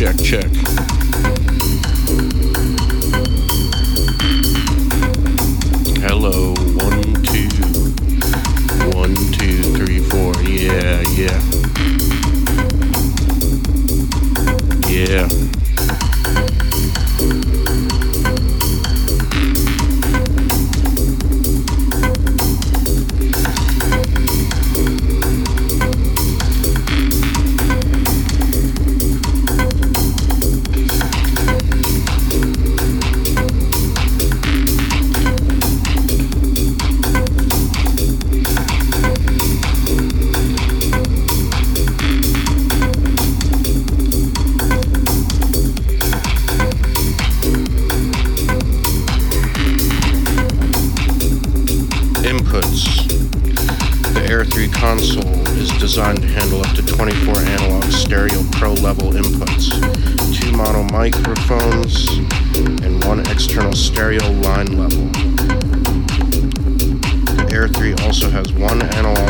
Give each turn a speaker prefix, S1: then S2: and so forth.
S1: check. Hello, 1, 2. 1, 2, 3, 4. Yeah. Yeah. Inputs. The Air 3 console is designed to handle up to 24 analog stereo pro level inputs, 2 mono microphones, and 1 external stereo line level. The Air 3 also has 1 analog